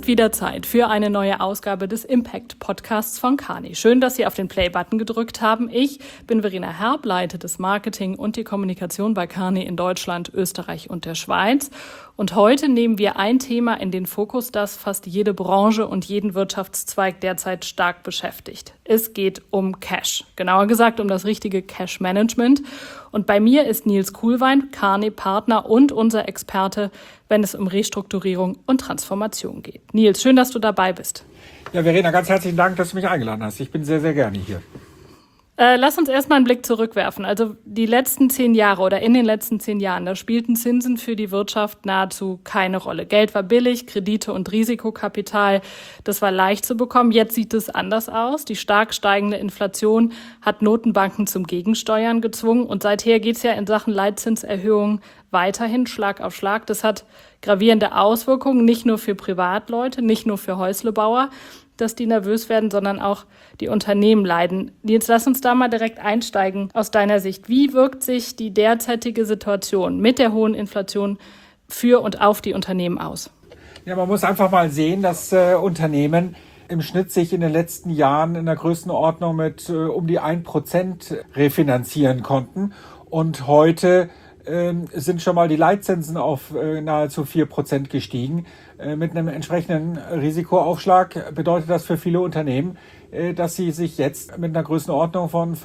ist wieder Zeit für eine neue Ausgabe des Impact-Podcasts von Kearney. Schön, dass Sie auf den Play-Button gedrückt haben. Ich bin Verena Herb, leite das Marketing und die Kommunikation bei Kearney in Deutschland, Österreich und der Schweiz. Und heute nehmen wir ein Thema in den Fokus, das fast jede Branche und jeden Wirtschaftszweig derzeit stark beschäftigt. Es geht um Cash, genauer gesagt um das richtige Cash-Management. Und bei mir ist Nils Kuhlwein, Kearney-Partner und unser Experte, wenn es um Restrukturierung und Transformation geht. Nils, schön, dass du dabei bist. Ja, Verena, ganz herzlichen Dank, dass du mich eingeladen hast. Ich bin sehr, sehr gerne hier. Lass uns erstmal einen Blick zurückwerfen. Also die letzten 10 Jahre oder in den letzten 10 Jahren, da spielten Zinsen für die Wirtschaft nahezu keine Rolle. Geld war billig, Kredite und Risikokapital, das war leicht zu bekommen. Jetzt sieht es anders aus. Die stark steigende Inflation hat Notenbanken zum Gegensteuern gezwungen. Und seither geht es ja in Sachen Leitzinserhöhungen weiterhin Schlag auf Schlag. Das hat gravierende Auswirkungen, nicht nur für Privatleute, nicht nur für Häuslebauer, dass die nervös werden, sondern auch die Unternehmen leiden. Jetzt lass uns da mal direkt einsteigen aus deiner Sicht. Wie wirkt sich die derzeitige Situation mit der hohen Inflation für und auf die Unternehmen aus? Ja, man muss einfach mal sehen, dass Unternehmen im Schnitt sich in den letzten Jahren in der Größenordnung mit um die 1% refinanzieren konnten. Und heute sind schon mal die Leitzinsen auf nahezu 4% gestiegen. Mit einem entsprechenden Risikoaufschlag bedeutet das für viele Unternehmen, dass sie sich jetzt mit einer Größenordnung von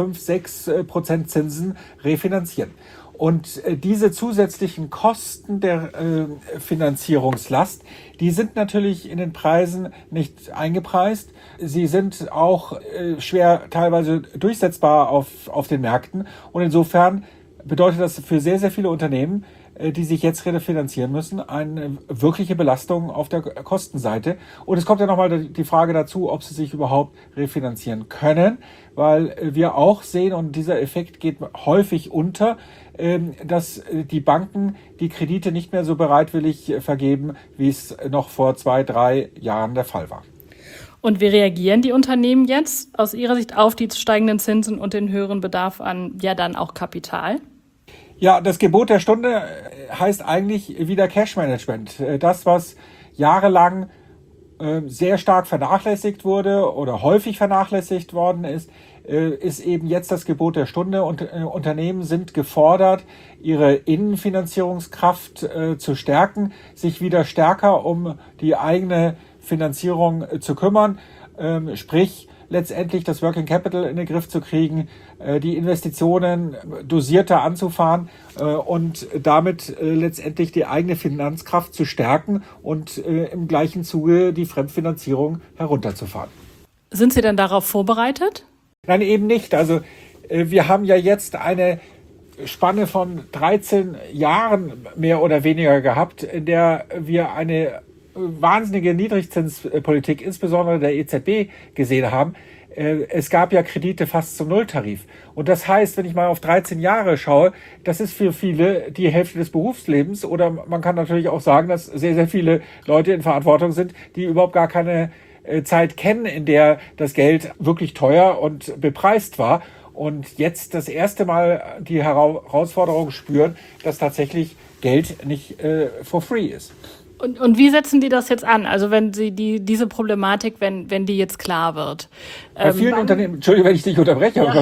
5-6% Zinsen refinanzieren. Und diese zusätzlichen Kosten der Finanzierungslast, die sind natürlich in den Preisen nicht eingepreist. Sie sind auch schwer teilweise durchsetzbar auf den Märkten. Und insofern bedeutet das für sehr, sehr viele Unternehmen, die sich jetzt refinanzieren müssen, eine wirkliche Belastung auf der Kostenseite. Und es kommt ja nochmal die Frage dazu, ob sie sich überhaupt refinanzieren können, weil wir auch sehen, und dieser Effekt geht häufig unter, dass die Banken die Kredite nicht mehr so bereitwillig vergeben, wie es noch vor 2-3 Jahren der Fall war. Und wie reagieren die Unternehmen jetzt aus ihrer Sicht auf die steigenden Zinsen und den höheren Bedarf an, ja dann auch Kapital? Ja, das Gebot der Stunde heißt eigentlich wieder Cash Management. Das, was jahrelang sehr stark vernachlässigt wurde oder häufig vernachlässigt worden ist eben jetzt das Gebot der Stunde. Und Unternehmen sind gefordert, ihre Innenfinanzierungskraft zu stärken, sich wieder stärker um die eigene Finanzierung zu kümmern, sprich letztendlich das Working Capital in den Griff zu kriegen, die Investitionen dosierter anzufahren und damit letztendlich die eigene Finanzkraft zu stärken und im gleichen Zuge die Fremdfinanzierung herunterzufahren. Sind Sie denn darauf vorbereitet? Nein, eben nicht. Also wir haben ja jetzt eine Spanne von 13 Jahren mehr oder weniger gehabt, in der wir eine wahnsinnige Niedrigzinspolitik, insbesondere der EZB, gesehen haben. Es gab ja Kredite fast zum Nulltarif. Und das heißt, wenn ich mal auf 13 Jahre schaue, das ist für viele die Hälfte des Berufslebens. Oder man kann natürlich auch sagen, dass sehr, sehr viele Leute in Verantwortung sind, die überhaupt gar keine Zeit kennen, in der das Geld wirklich teuer und bepreist war. Und jetzt das erste Mal die Herausforderung spüren, dass tatsächlich Geld nicht for free ist. Und wie setzen die das jetzt an? Also wenn Sie diese Problematik, wenn die jetzt klar wird? Bei vielen Unternehmen, Entschuldigung, wenn ich dich unterbreche, aber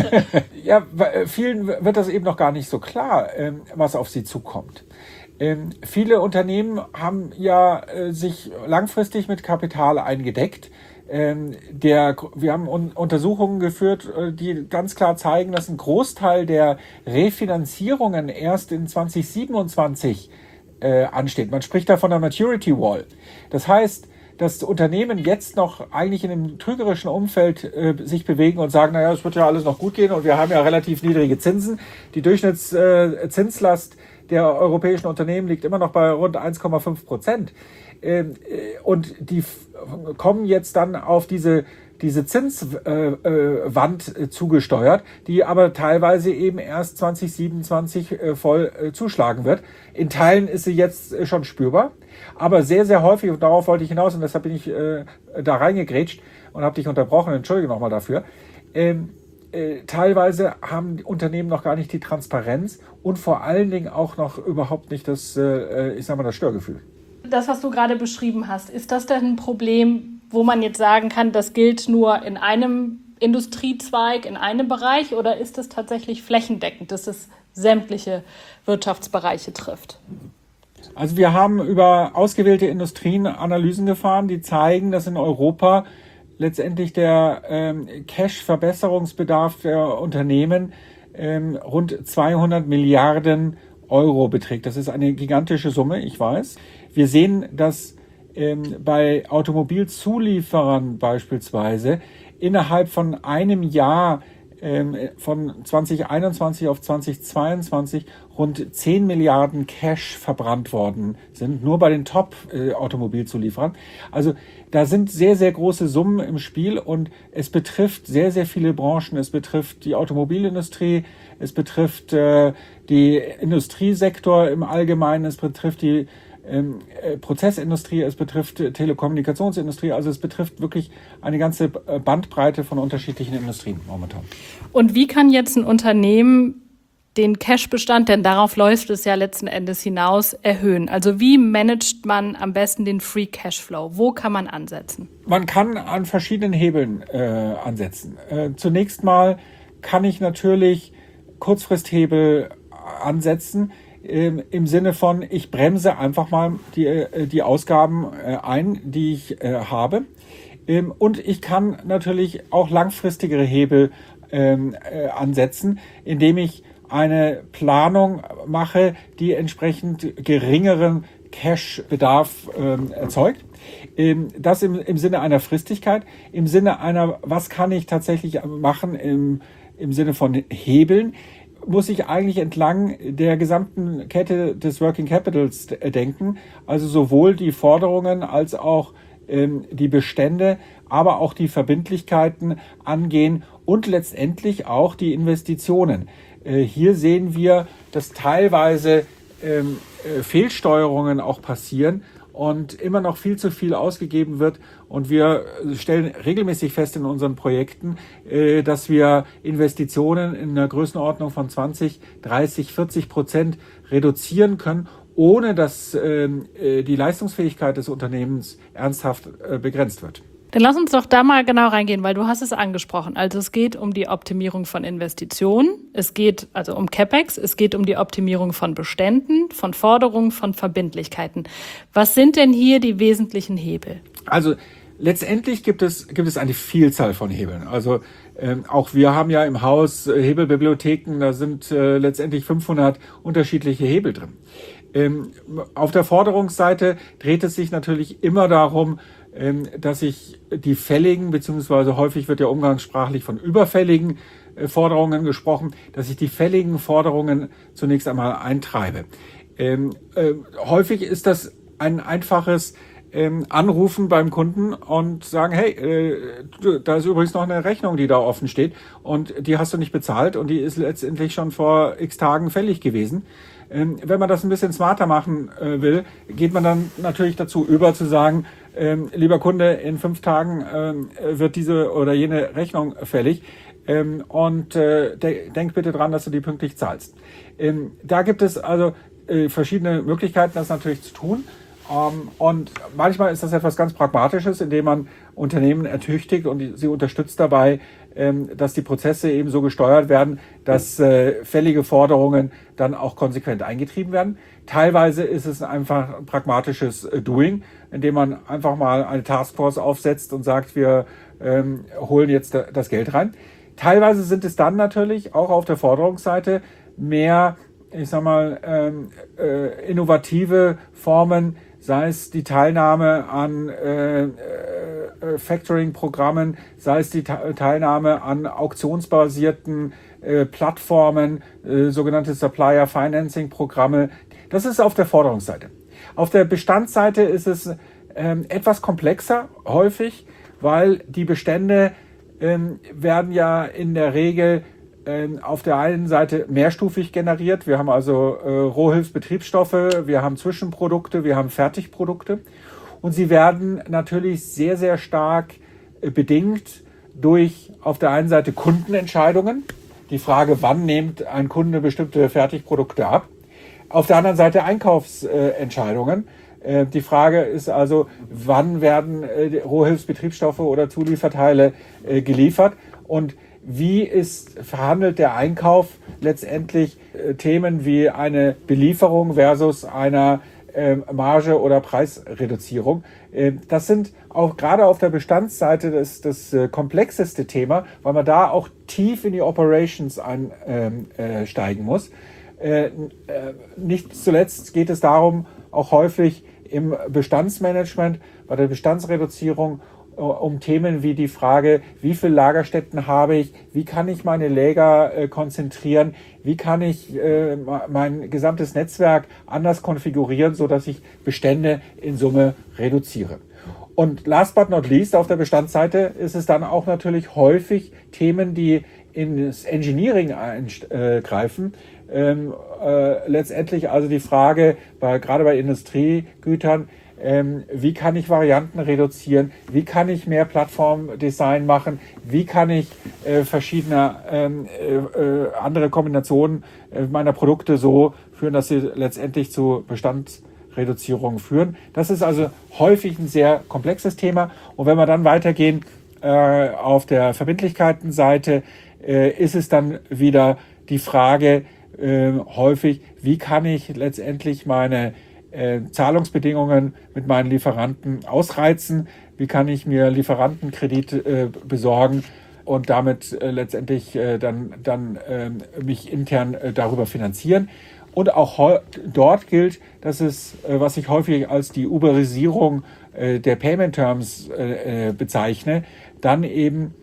bei vielen wird das eben noch gar nicht so klar, was auf sie zukommt. Viele Unternehmen haben ja sich langfristig mit Kapital eingedeckt. Wir haben Untersuchungen geführt, die ganz klar zeigen, dass ein Großteil der Refinanzierungen erst in 2027 ansteht. Man spricht da von der Maturity Wall. Das heißt, dass Unternehmen jetzt noch eigentlich in einem trügerischen Umfeld sich bewegen und sagen, naja, es wird ja alles noch gut gehen und wir haben ja relativ niedrige Zinsen. Die Durchschnittszinslast der europäischen Unternehmen liegt immer noch bei rund 1,5%. Und die kommen jetzt dann auf diese Zinswand zugesteuert, die aber teilweise eben erst 2027 voll zuschlagen wird. In Teilen ist sie jetzt schon spürbar, aber sehr, sehr häufig, und darauf wollte ich hinaus, und deshalb bin ich da reingegrätscht und habe dich unterbrochen, entschuldige nochmal dafür. Teilweise haben die Unternehmen noch gar nicht die Transparenz und vor allen Dingen auch noch überhaupt nicht das Störgefühl. das, was du gerade beschrieben hast, ist das denn ein Problem, wo man jetzt sagen kann, das gilt nur in einem Industriezweig, in einem Bereich, oder ist es tatsächlich flächendeckend, dass es sämtliche Wirtschaftsbereiche trifft? Also wir haben über ausgewählte Industrien Analysen gefahren, die zeigen, dass in Europa letztendlich der Cash-Verbesserungsbedarf der Unternehmen rund 200 Milliarden Euro beträgt. Das ist eine gigantische Summe, ich weiß. Wir sehen, dass bei Automobilzulieferern beispielsweise innerhalb von einem Jahr von 2021 auf 2022 rund 10 Milliarden Cash verbrannt worden sind, nur bei den Top-Automobilzulieferern. Also da sind sehr, sehr große Summen im Spiel und es betrifft sehr, sehr viele Branchen. Es betrifft die Automobilindustrie, es betrifft die Industriesektor im Allgemeinen, es betrifft die Prozessindustrie, es betrifft Telekommunikationsindustrie, also es betrifft wirklich eine ganze Bandbreite von unterschiedlichen Industrien momentan. Und wie kann jetzt ein Unternehmen den Cashbestand, denn darauf läuft es ja letzten Endes hinaus, erhöhen? Also wie managt man am besten den Free Cashflow? Wo kann man ansetzen? Man kann an verschiedenen Hebeln ansetzen. Zunächst mal kann ich natürlich Kurzfristhebel ansetzen, im Sinne von, ich bremse einfach mal die Ausgaben ein, die ich habe. Und ich kann natürlich auch langfristigere Hebel ansetzen, indem ich eine Planung mache, die entsprechend geringeren Cash-Bedarf erzeugt. Das im Sinne einer Fristigkeit, im Sinne einer, was kann ich tatsächlich machen im Sinne von Hebeln, muss ich eigentlich entlang der gesamten Kette des Working Capitals denken, also sowohl die Forderungen als auch die Bestände, aber auch die Verbindlichkeiten angehen und letztendlich auch die Investitionen. Hier sehen wir, dass teilweise Fehlsteuerungen auch passieren und immer noch viel zu viel ausgegeben wird. Und wir stellen regelmäßig fest in unseren Projekten, dass wir Investitionen in einer Größenordnung von 20, 30, 40% reduzieren können, ohne dass die Leistungsfähigkeit des Unternehmens ernsthaft begrenzt wird. Dann lass uns doch da mal genau reingehen, weil du hast es angesprochen. Also es geht um die Optimierung von Investitionen, es geht also um CapEx, es geht um die Optimierung von Beständen, von Forderungen, von Verbindlichkeiten. Was sind denn hier die wesentlichen Hebel? Also letztendlich gibt es eine Vielzahl von Hebeln. Also auch wir haben ja im Haus Hebelbibliotheken, da sind letztendlich 500 unterschiedliche Hebel drin. Auf der Forderungsseite dreht es sich natürlich immer darum, dass ich die fälligen, beziehungsweise häufig wird ja umgangssprachlich von überfälligen Forderungen gesprochen, dass ich die fälligen Forderungen zunächst einmal eintreibe. Häufig ist das ein einfaches Anrufen beim Kunden und sagen, hey, da ist übrigens noch eine Rechnung, die da offen steht und die hast du nicht bezahlt und die ist letztendlich schon vor x Tagen fällig gewesen. Wenn man das ein bisschen smarter machen will, geht man dann natürlich dazu über zu sagen, lieber Kunde, in 5 Tagen wird diese oder jene Rechnung fällig und denk bitte dran, dass du die pünktlich zahlst. Da gibt es also verschiedene Möglichkeiten, das natürlich zu tun. Und manchmal ist das etwas ganz Pragmatisches, indem man Unternehmen ertüchtigt und sie unterstützt dabei, dass die Prozesse eben so gesteuert werden, dass fällige Forderungen dann auch konsequent eingetrieben werden. Teilweise ist es einfach ein pragmatisches Doing, indem man einfach mal eine Taskforce aufsetzt und sagt, wir holen jetzt das Geld rein. Teilweise sind es dann natürlich auch auf der Forderungsseite mehr, ich sag mal, innovative Formen, sei es die Teilnahme an Factoring-Programmen, sei es die Teilnahme an auktionsbasierten Plattformen, sogenannte Supplier-Financing-Programme. Das ist auf der Forderungsseite. Auf der Bestandsseite ist es etwas komplexer, häufig, weil die Bestände werden ja in der Regel auf der einen Seite mehrstufig generiert. Wir haben also Rohhilfsbetriebsstoffe, wir haben Zwischenprodukte, wir haben Fertigprodukte. Und sie werden natürlich sehr, sehr stark bedingt durch auf der einen Seite Kundenentscheidungen. Die Frage, wann nimmt ein Kunde bestimmte Fertigprodukte ab. Auf der anderen Seite Einkaufsentscheidungen. Die Frage ist also, wann werden Rohhilfsbetriebsstoffe oder Zulieferteile geliefert und wie verhandelt der Einkauf letztendlich Themen wie eine Belieferung versus einer Marge oder Preisreduzierung. Das sind auch gerade auf der Bestandsseite das komplexeste Thema, weil man da auch tief in die Operations einsteigen muss. Nicht zuletzt geht es darum, auch häufig im Bestandsmanagement, bei der Bestandsreduzierung, um Themen wie die Frage, wie viele Lagerstätten habe ich, wie kann ich meine Lager konzentrieren, wie kann ich mein gesamtes Netzwerk anders konfigurieren, sodass ich Bestände in Summe reduziere. Und last but not least, auf der Bestandsseite ist es dann auch natürlich häufig Themen, die ins Engineering eingreifen. Letztendlich also die Frage, gerade bei Industriegütern, wie kann ich Varianten reduzieren, wie kann ich mehr Plattformdesign machen, wie kann ich verschiedene andere Kombinationen meiner Produkte so führen, dass sie letztendlich zu Bestandsreduzierungen führen. Das ist also häufig ein sehr komplexes Thema. Und wenn wir dann weitergehen auf der Verbindlichkeitenseite, ist es dann wieder die Frage häufig, wie kann ich letztendlich meine Zahlungsbedingungen mit meinen Lieferanten ausreizen, wie kann ich mir Lieferantenkredit besorgen und damit letztendlich dann mich intern darüber finanzieren. Und auch dort gilt, dass es, was ich häufig als die Uberisierung der Payment Terms bezeichne, dann eben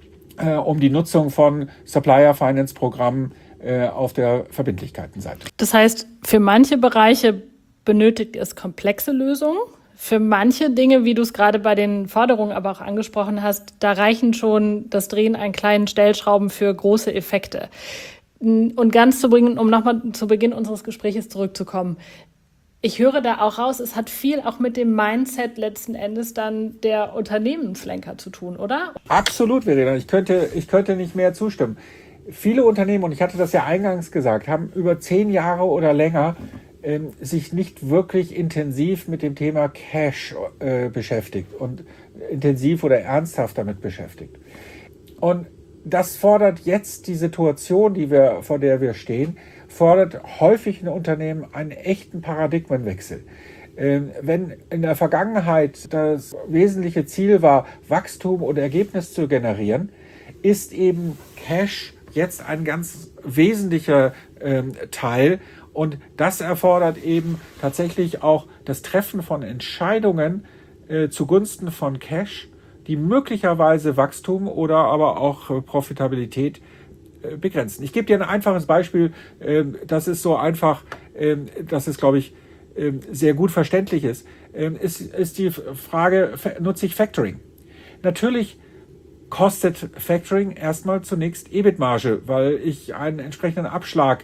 um die Nutzung von Supplier Finance Programmen auf der Verbindlichkeitenseite. Das heißt, für manche Bereiche benötigt es komplexe Lösungen. Für manche Dinge, wie du es gerade bei den Forderungen aber auch angesprochen hast, da reichen schon das Drehen an kleinen Stellschrauben für große Effekte. Und ganz um nochmal zu Beginn unseres Gesprächs zurückzukommen. Ich höre da auch raus, es hat viel auch mit dem Mindset letzten Endes dann der Unternehmenslenker zu tun, oder? Absolut, Verena. Ich könnte nicht mehr zustimmen. Viele Unternehmen, und ich hatte das ja eingangs gesagt, haben über 10 Jahre oder länger sich nicht wirklich intensiv mit dem Thema Cash beschäftigt und intensiv oder ernsthaft damit beschäftigt. Und das fordert jetzt die Situation, vor der wir stehen, fordert häufig in Unternehmen einen echten Paradigmenwechsel. Wenn in der Vergangenheit das wesentliche Ziel war, Wachstum und Ergebnis zu generieren, ist eben Cash jetzt ein ganz wesentlicher Teil. Und das erfordert eben tatsächlich auch das Treffen von Entscheidungen zugunsten von Cash, die möglicherweise Wachstum oder aber auch Profitabilität begrenzen. Ich gebe dir ein einfaches Beispiel, das ist so einfach, dass es, glaube ich, sehr gut verständlich ist. Ist die Frage, nutze ich Factoring? Natürlich kostet Factoring erstmal zunächst EBIT-Marge, weil ich einen entsprechenden Abschlag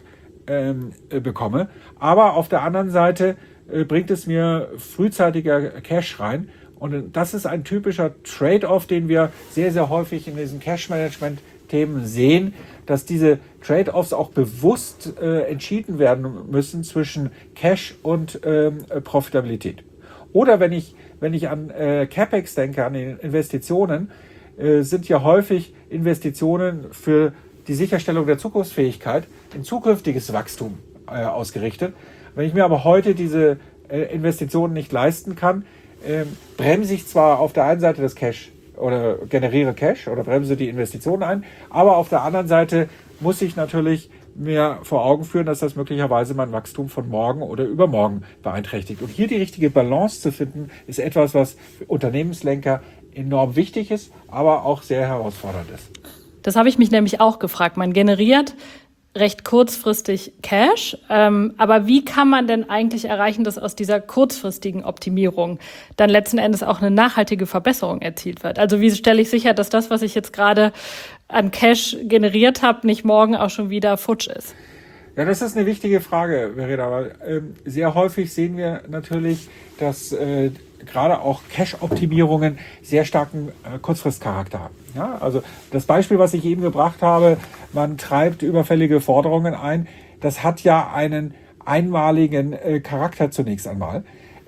bekomme. Aber auf der anderen Seite bringt es mir frühzeitiger Cash rein. Und das ist ein typischer Trade-off, den wir sehr, sehr häufig in diesen Cash-Management-Themen sehen, dass diese Trade-offs auch bewusst entschieden werden müssen zwischen Cash und Profitabilität. Oder wenn ich an CapEx denke, an Investitionen, sind ja häufig Investitionen für die Sicherstellung der Zukunftsfähigkeit in zukünftiges Wachstum ausgerichtet. Wenn ich mir aber heute diese Investitionen nicht leisten kann, bremse ich zwar auf der einen Seite das Cash oder generiere Cash oder bremse die Investitionen ein, aber auf der anderen Seite muss ich natürlich mir vor Augen führen, dass das möglicherweise mein Wachstum von morgen oder übermorgen beeinträchtigt. Und hier die richtige Balance zu finden, ist etwas, was für Unternehmenslenker enorm wichtig ist, aber auch sehr herausfordernd ist. Das habe ich mich nämlich auch gefragt. Man generiert recht kurzfristig Cash, aber wie kann man denn eigentlich erreichen, dass aus dieser kurzfristigen Optimierung dann letzten Endes auch eine nachhaltige Verbesserung erzielt wird? Also wie stelle ich sicher, dass das, was ich jetzt gerade an Cash generiert habe, nicht morgen auch schon wieder futsch ist? Ja, das ist eine wichtige Frage, Verena, weil sehr häufig sehen wir natürlich, dass gerade auch Cash-Optimierungen sehr starken Kurzfristcharakter haben. Ja, also das Beispiel, was ich eben gebracht habe, man treibt überfällige Forderungen ein, das hat ja einen einmaligen Charakter zunächst einmal.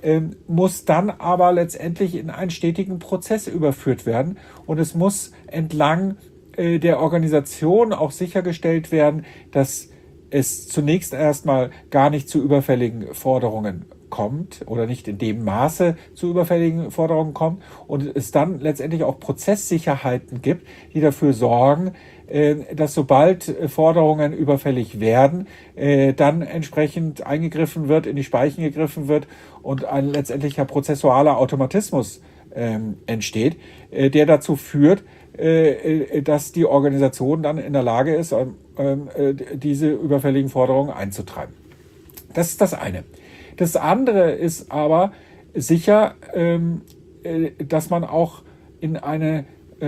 muss dann aber letztendlich in einen stetigen Prozess überführt werden. Und es muss entlang der Organisation auch sichergestellt werden, dass es zunächst erstmal gar nicht zu überfälligen Forderungen kommt oder nicht in dem Maße zu überfälligen Forderungen kommt und es dann letztendlich auch Prozesssicherheiten gibt, die dafür sorgen, dass sobald Forderungen überfällig werden, dann entsprechend eingegriffen wird, in die Speichen gegriffen wird und ein letztendlicher prozessualer Automatismus entsteht, der dazu führt, dass die Organisation dann in der Lage ist, diese überfälligen Forderungen einzutreiben. Das ist das eine. Das andere ist aber sicher, dass man auch in eine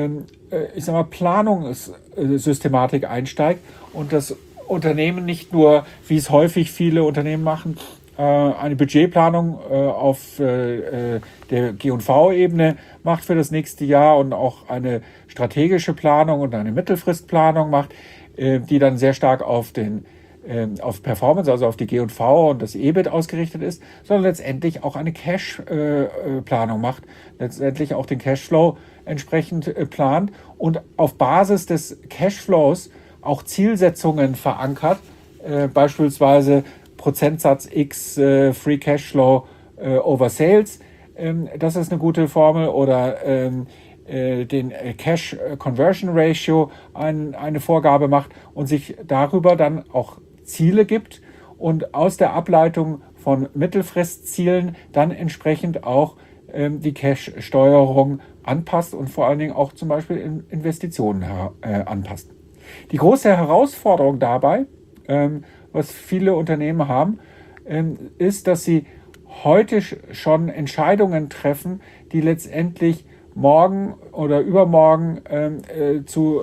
Planungssystematik einsteigt und das Unternehmen nicht nur, wie es häufig viele Unternehmen machen, eine Budgetplanung auf der G&V-Ebene macht für das nächste Jahr und auch eine strategische Planung und eine Mittelfristplanung macht, die dann sehr stark auf Performance, also auf die G&V und das EBIT ausgerichtet ist, sondern letztendlich auch eine Cash-Planung macht, letztendlich auch den Cashflow entsprechend plant und auf Basis des Cashflows auch Zielsetzungen verankert, beispielsweise Prozentsatz X Free Cashflow over Sales, das ist eine gute Formel, oder den Cash Conversion Ratio eine Vorgabe macht und sich darüber dann auch Ziele gibt und aus der Ableitung von Mittelfristzielen dann entsprechend auch die Cash-Steuerung anpasst und vor allen Dingen auch zum Beispiel in Investitionen anpasst. Die große Herausforderung dabei, was viele Unternehmen haben, ist, dass sie heute schon Entscheidungen treffen, die letztendlich morgen oder übermorgen zu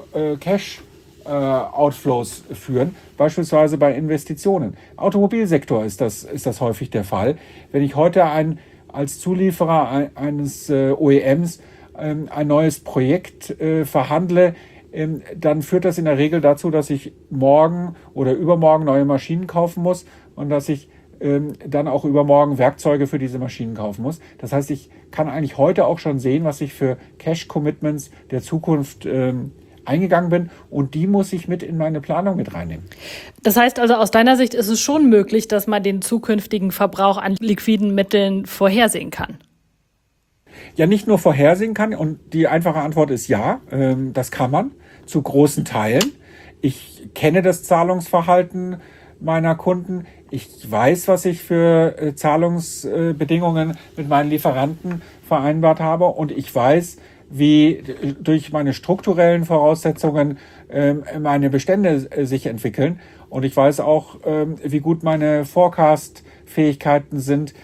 Cash-Outflows führen, beispielsweise bei Investitionen. Automobilsektor ist das häufig der Fall. Wenn ich heute als Zulieferer eines OEMs ein neues Projekt verhandle, dann führt das in der Regel dazu, dass ich morgen oder übermorgen neue Maschinen kaufen muss und dass ich dann auch übermorgen Werkzeuge für diese Maschinen kaufen muss. Das heißt, ich kann eigentlich heute auch schon sehen, was ich für Cash-Commitments der Zukunft eingegangen bin, und die muss ich mit in meine Planung mit reinnehmen. Das heißt also, aus deiner Sicht ist es schon möglich, dass man den zukünftigen Verbrauch an liquiden Mitteln vorhersehen kann? Ja, nicht nur vorhersehen kann, und die einfache Antwort ist ja, das kann man zu großen Teilen. Ich kenne das Zahlungsverhalten meiner Kunden. Ich weiß, was ich für Zahlungsbedingungen mit meinen Lieferanten vereinbart habe, und ich weiß, wie durch meine strukturellen Voraussetzungen meine Bestände sich entwickeln. Und ich weiß auch, wie gut meine Forecast-Fähigkeiten sind,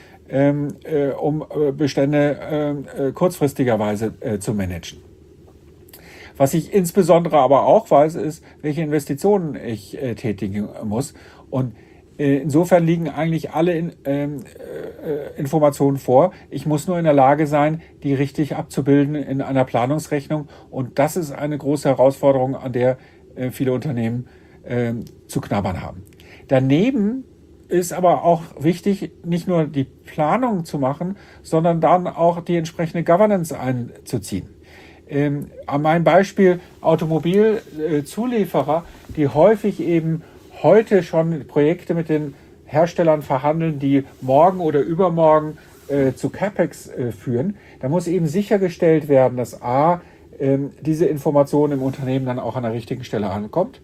um Bestände kurzfristigerweise zu managen. Was ich insbesondere aber auch weiß, ist, welche Investitionen ich tätigen muss. Und insofern liegen eigentlich alle Informationen vor. Ich muss nur in der Lage sein, die richtig abzubilden in einer Planungsrechnung. Und das ist eine große Herausforderung, an der viele Unternehmen zu knabbern haben. Daneben ist aber auch wichtig, nicht nur die Planung zu machen, sondern dann auch die entsprechende Governance einzuziehen. An meinem Beispiel Automobilzulieferer, die häufig eben heute schon Projekte mit den Herstellern verhandeln, die morgen oder übermorgen zu CapEx führen. Da muss eben sichergestellt werden, dass A, diese Information im Unternehmen dann auch an der richtigen Stelle ankommt.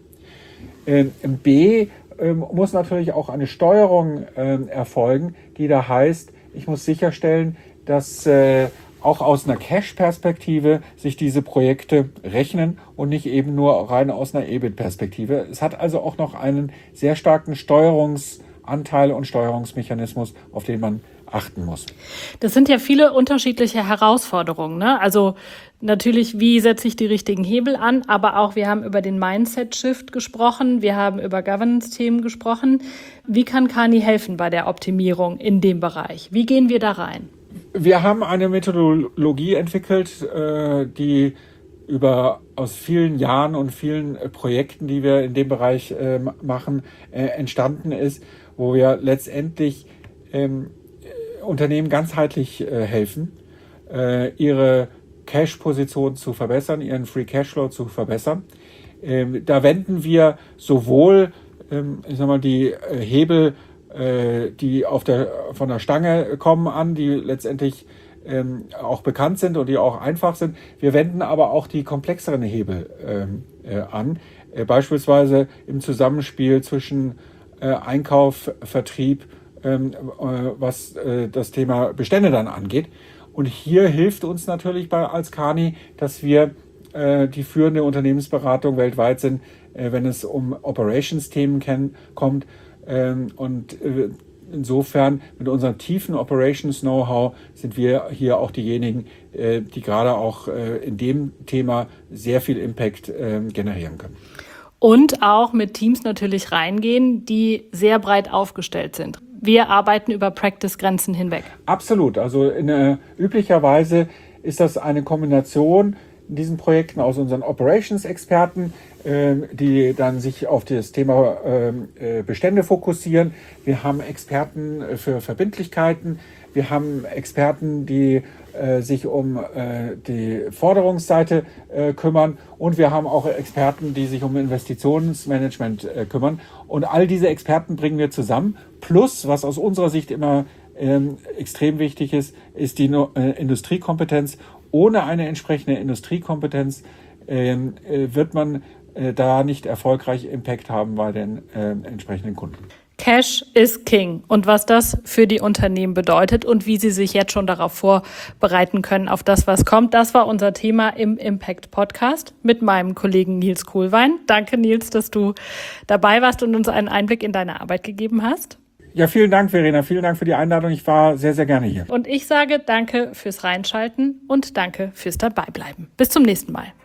B, muss natürlich auch eine Steuerung erfolgen, die da heißt, ich muss sicherstellen, dass auch aus einer Cash-Perspektive sich diese Projekte rechnen und nicht eben nur rein aus einer EBIT-Perspektive. Es hat also auch noch einen sehr starken Steuerungsanteil und Steuerungsmechanismus, auf den man achten muss. Das sind ja viele unterschiedliche Herausforderungen, ne? Also natürlich, wie setze ich die richtigen Hebel an, aber auch wir haben über den Mindset-Shift gesprochen, wir haben über Governance-Themen gesprochen. Wie kann Kearney helfen bei der Optimierung in dem Bereich? Wie gehen wir da rein? Wir haben eine Methodologie entwickelt, die aus vielen Jahren und vielen Projekten, die wir in dem Bereich machen, entstanden ist, wo wir letztendlich Unternehmen ganzheitlich helfen, ihre Cash-Position zu verbessern, ihren Free Cashflow zu verbessern. Da wenden wir sowohl die Hebel, die von der Stange kommen, an, die letztendlich auch bekannt sind und die auch einfach sind. Wir wenden aber auch die komplexeren Hebel an, beispielsweise im Zusammenspiel zwischen Einkauf, Vertrieb, was das Thema Bestände dann angeht. Und hier hilft uns natürlich als Kearney, dass wir die führende Unternehmensberatung weltweit sind, wenn es um Operations-Themen kommt. Und insofern mit unserem tiefen Operations-Know-how sind wir hier auch diejenigen, die gerade auch in dem Thema sehr viel Impact generieren können. Und auch mit Teams natürlich reingehen, die sehr breit aufgestellt sind. Wir arbeiten über Practice-Grenzen hinweg. Absolut. Also üblicherweise ist das eine Kombination in diesen Projekten aus unseren Operations-Experten, die dann sich auf das Thema Bestände fokussieren. Wir haben Experten für Verbindlichkeiten. Wir haben Experten, die sich um die Forderungsseite kümmern. Und wir haben auch Experten, die sich um Investitionsmanagement kümmern. Und all diese Experten bringen wir zusammen. Plus, was aus unserer Sicht immer extrem wichtig ist die Industriekompetenz. Ohne eine entsprechende Industriekompetenz wird man da nicht erfolgreich Impact haben bei den entsprechenden Kunden. Cash is King und was das für die Unternehmen bedeutet und wie sie sich jetzt schon darauf vorbereiten können, auf das, was kommt. Das war unser Thema im Impact Podcast mit meinem Kollegen Nils Kuhlwein. Danke, Nils, dass du dabei warst und uns einen Einblick in deine Arbeit gegeben hast. Ja, vielen Dank, Verena. Vielen Dank für die Einladung. Ich war sehr, sehr gerne hier. Und ich sage danke fürs Reinschalten und danke fürs Dabeibleiben. Bis zum nächsten Mal.